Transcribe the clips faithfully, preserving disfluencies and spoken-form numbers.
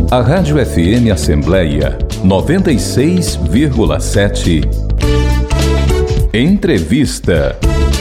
A Rádio F M Assembleia noventa e seis vírgula sete. Entrevista.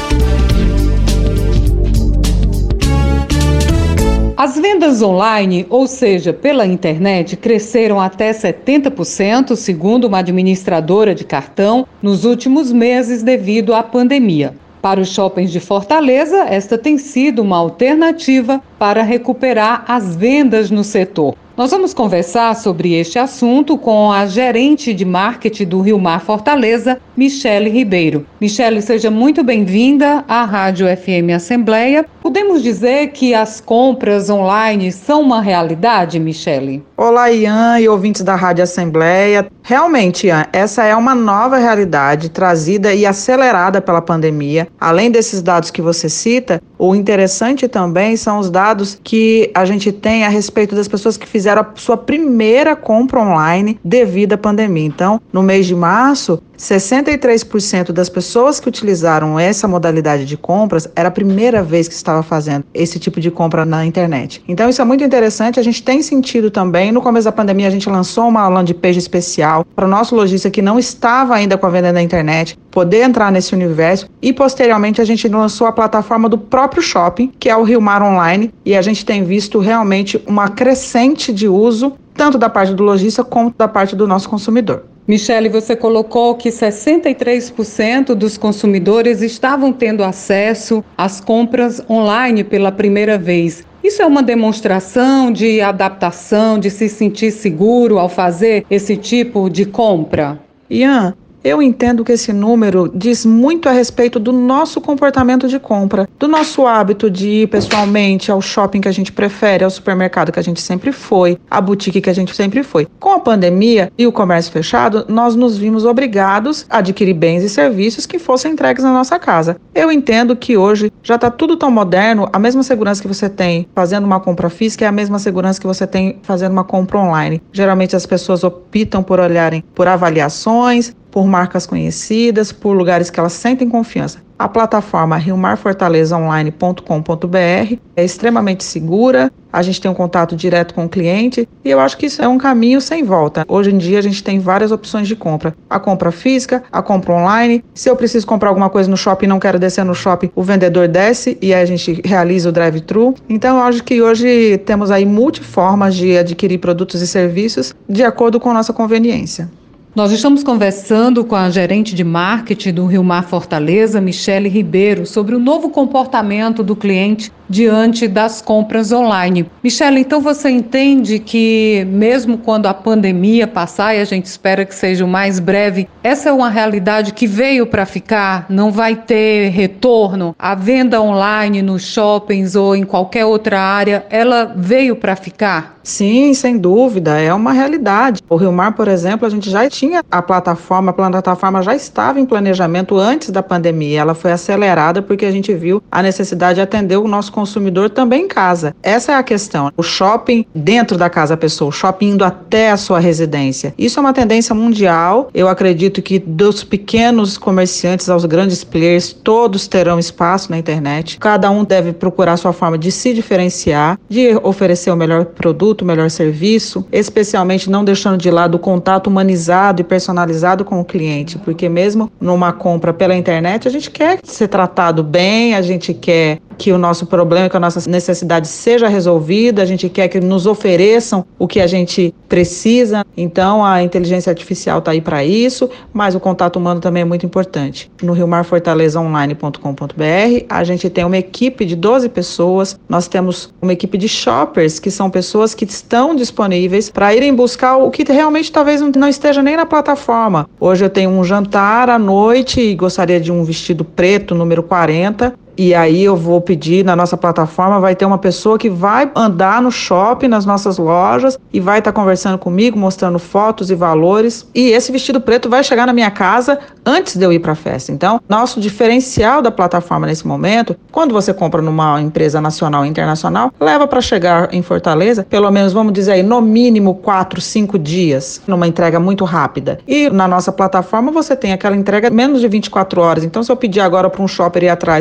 As vendas online, ou seja, pela internet, cresceram até setenta por cento, segundo uma administradora de cartão, nos últimos meses devido à pandemia. Para os shoppings de Fortaleza, esta tem sido uma alternativa para recuperar as vendas no setor. Nós vamos conversar sobre este assunto com a gerente de marketing do Rio Mar Fortaleza, Michele Ribeiro. Michele, seja muito bem-vinda à Rádio F M Assembleia. Podemos dizer que as compras online são uma realidade, Michele? Olá, Ian e ouvintes da Rádio Assembleia. Realmente, Ian, essa é uma nova realidade trazida e acelerada pela pandemia. Além desses dados que você cita, o interessante também são os dados que a gente tem a respeito das pessoas que fizeram a sua primeira compra online devido à pandemia. Então, no mês de março, sessenta e três por cento das pessoas que utilizaram essa modalidade de compras era a primeira vez que estava fazendo esse tipo de compra na internet. Então, isso é muito interessante. A gente tem sentido também, no começo da pandemia, a gente lançou uma landing page especial para o nosso lojista que não estava ainda com a venda na internet poder entrar nesse universo, e posteriormente a gente lançou a plataforma do próprio shopping, que é o Rio Mar Online, e a gente tem visto realmente uma crescente de uso, tanto da parte do lojista como da parte do nosso consumidor. Michele, você colocou que sessenta e três por cento dos consumidores estavam tendo acesso às compras online pela primeira vez. Isso é uma demonstração de adaptação, de se sentir seguro ao fazer esse tipo de compra? Ian, eu entendo que esse número diz muito a respeito do nosso comportamento de compra, do nosso hábito de ir pessoalmente ao shopping que a gente prefere, ao supermercado que a gente sempre foi, à boutique que a gente sempre foi. Com a pandemia e o comércio fechado, nós nos vimos obrigados a adquirir bens e serviços que fossem entregues na nossa casa. Eu entendo que hoje já está tudo tão moderno, a mesma segurança que você tem fazendo uma compra física é a mesma segurança que você tem fazendo uma compra online. Geralmente as pessoas optam por olharem por avaliações, por marcas conhecidas, por lugares que elas sentem confiança. A plataforma rio mar fortaleza online ponto com ponto b r é extremamente segura, a gente tem um contato direto com o cliente e eu acho que isso é um caminho sem volta. Hoje em dia a gente tem várias opções de compra. A compra física, a compra online. Se eu preciso comprar alguma coisa no shopping e não quero descer no shopping, o vendedor desce e aí a gente realiza o drive-thru. Então eu acho que hoje temos aí multiformas de adquirir produtos e serviços de acordo com a nossa conveniência. Nós estamos conversando com a gerente de marketing do Rio Mar Fortaleza, Michele Ribeiro, sobre o novo comportamento do cliente diante das compras online. Michele, então você entende que mesmo quando a pandemia passar, e a gente espera que seja o mais breve, essa é uma realidade que veio para ficar, não vai ter retorno? A venda online nos shoppings ou em qualquer outra área, ela veio para ficar? Sim, sem dúvida, é uma realidade. O Rio Mar, por exemplo, a gente já tinha a plataforma, a plataforma já estava em planejamento antes da pandemia, ela foi acelerada porque a gente viu a necessidade de atender o nosso consumidor também em casa. Essa é a questão. O shopping dentro da casa da pessoa, o shopping indo até a sua residência. Isso é uma tendência mundial. Eu acredito que dos pequenos comerciantes aos grandes players, todos terão espaço na internet. Cada um deve procurar a sua forma de se diferenciar, de oferecer o melhor produto, o melhor serviço, especialmente não deixando de lado o contato humanizado e personalizado com o cliente, porque mesmo numa compra pela internet, a gente quer ser tratado bem, a gente quer que o nosso problema, que a nossa necessidade seja resolvida, a gente quer que nos ofereçam o que a gente precisa. Então, a inteligência artificial está aí para isso, mas o contato humano também é muito importante. No rio mar fortaleza online ponto com ponto b r, a gente tem uma equipe de doze pessoas, nós temos uma equipe de shoppers, que são pessoas que estão disponíveis para irem buscar o que realmente talvez não esteja nem na plataforma. Hoje eu tenho um jantar à noite e gostaria de um vestido preto, número quarenta, e aí eu vou pedir na nossa plataforma, vai ter uma pessoa que vai andar no shopping, nas nossas lojas, e vai estar conversando comigo, mostrando fotos e valores, e esse vestido preto vai chegar na minha casa antes de eu ir para a festa. Então, nosso diferencial da plataforma nesse momento, quando você compra numa empresa nacional e internacional, leva para chegar em Fortaleza, pelo menos, vamos dizer aí, no mínimo quatro, cinco dias, numa entrega muito rápida. E na nossa plataforma você tem aquela entrega menos de vinte e quatro horas. Então, se eu pedir agora para um shopper ir atrás de um vestido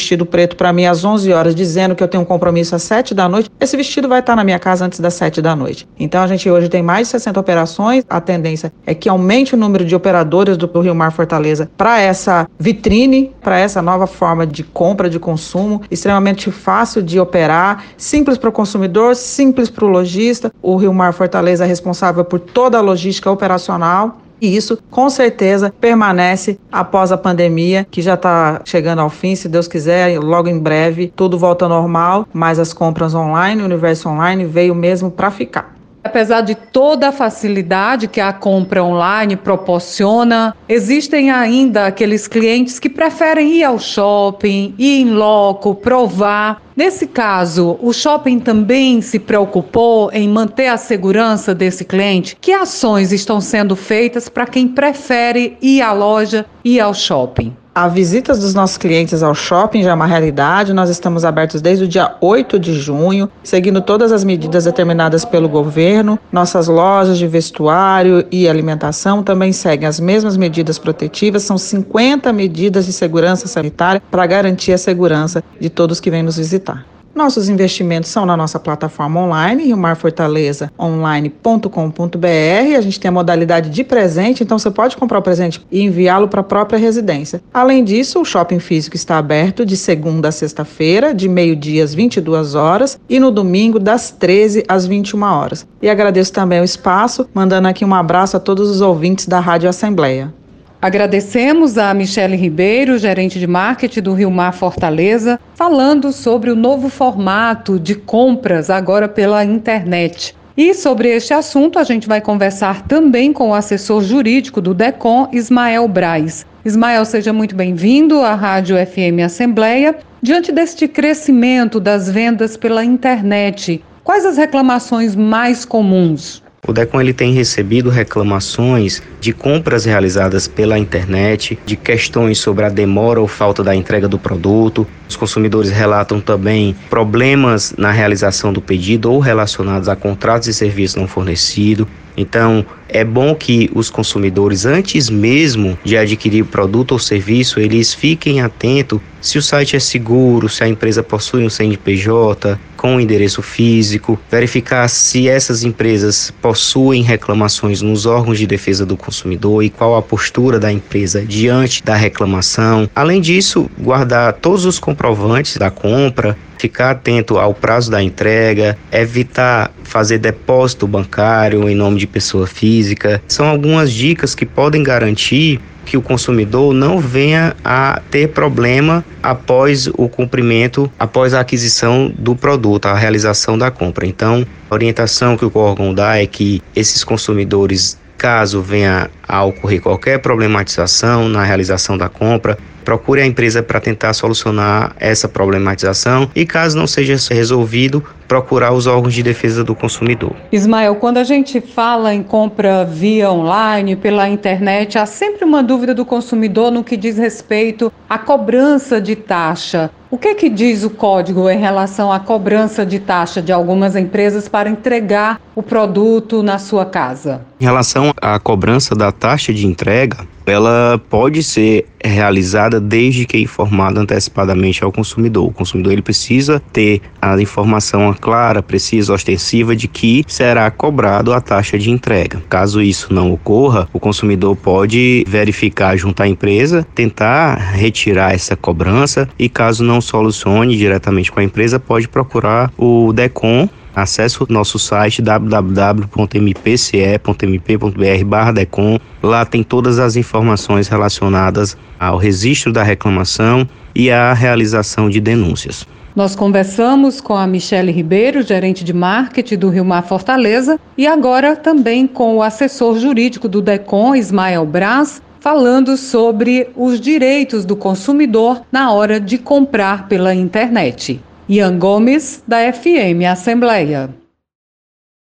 vestido preto para mim às onze horas, dizendo que eu tenho um compromisso às sete da noite, esse vestido vai estar na minha casa antes das sete da noite. Então a gente hoje tem mais de sessenta operações, a tendência é que aumente o número de operadoras do Rio Mar Fortaleza para essa vitrine, para essa nova forma de compra, de consumo, extremamente fácil de operar, simples para o consumidor, simples para o lojista. O Rio Mar Fortaleza é responsável por toda a logística operacional. E isso, com certeza, permanece após a pandemia, que já está chegando ao fim, se Deus quiser, logo em breve, tudo volta ao normal, mas as compras online, o universo online veio mesmo para ficar. Apesar de toda a facilidade que a compra online proporciona, existem ainda aqueles clientes que preferem ir ao shopping, ir em loco, provar. Nesse caso, o shopping também se preocupou em manter a segurança desse cliente? Que ações estão sendo feitas para quem prefere ir à loja e ir ao shopping? A visita dos nossos clientes ao shopping já é uma realidade. Nós estamos abertos desde o dia oito de junho, seguindo todas as medidas determinadas pelo governo. Nossas lojas de vestuário e alimentação também seguem as mesmas medidas protetivas. São cinquenta medidas de segurança sanitária para garantir a segurança de todos que vêm nos visitar. Nossos investimentos são na nossa plataforma online, rio mar fortaleza online ponto com ponto b r. A gente tem a modalidade de presente, então você pode comprar o presente e enviá-lo para a própria residência. Além disso, o shopping físico está aberto de segunda a sexta-feira, de meio-dia às vinte e duas horas e no domingo das treze às vinte e uma horas. E agradeço também o espaço, mandando aqui um abraço a todos os ouvintes da Rádio Assembleia. Agradecemos a Michele Ribeiro, gerente de marketing do Rio Mar Fortaleza, falando sobre o novo formato de compras agora pela internet. E sobre este assunto a gente vai conversar também com o assessor jurídico do DECOM, Ismael Braz. Ismael, seja muito bem-vindo à Rádio F M Assembleia. Diante deste crescimento das vendas pela internet, quais as reclamações mais comuns? O DECOM ele tem recebido reclamações de compras realizadas pela internet, de questões sobre a demora ou falta da entrega do produto. Os consumidores relatam também problemas na realização do pedido ou relacionados a contratos e serviços não fornecidos. Então, é bom que os consumidores, antes mesmo de adquirir o produto ou serviço, eles fiquem atentos se o site é seguro, se a empresa possui um C N P J com endereço físico, verificar se essas empresas possuem reclamações nos órgãos de defesa do consumidor e qual a postura da empresa diante da reclamação. Além disso, guardar todos os comprovantes da compra, ficar atento ao prazo da entrega, evitar fazer depósito bancário em nome de pessoa física. São algumas dicas que podem garantir que o consumidor não venha a ter problema após o cumprimento, após a aquisição do produto, a realização da compra. Então, a orientação que o órgão dá é que esses consumidores, caso venha a ocorrer qualquer problematização na realização da compra, procure a empresa para tentar solucionar essa problematização e, caso não seja resolvido, procurar os órgãos de defesa do consumidor. Ismael, quando a gente fala em compra via online, pela internet, há sempre uma dúvida do consumidor no que diz respeito à cobrança de taxa. O que é que diz o código em relação à cobrança de taxa de algumas empresas para entregar o produto na sua casa? Em relação à cobrança da taxa de entrega, ela pode ser realizada desde que informada antecipadamente ao consumidor. O consumidor ele precisa ter a informação clara, precisa, ostensiva de que será cobrado a taxa de entrega. Caso isso não ocorra, o consumidor pode verificar junto à empresa, tentar retirar essa cobrança e, caso não solucione diretamente com a empresa, pode procurar o DECOM. Acesse o nosso site w w w ponto m p c e ponto m p ponto b r barra DECOM. Lá tem todas as informações relacionadas ao registro da reclamação e à realização de denúncias. Nós conversamos com a Michele Ribeiro, gerente de marketing do Rio Mar Fortaleza, e agora também com o assessor jurídico do DECOM, Ismael Braz, falando sobre os direitos do consumidor na hora de comprar pela internet. Ian Gomes, da F M Assembleia.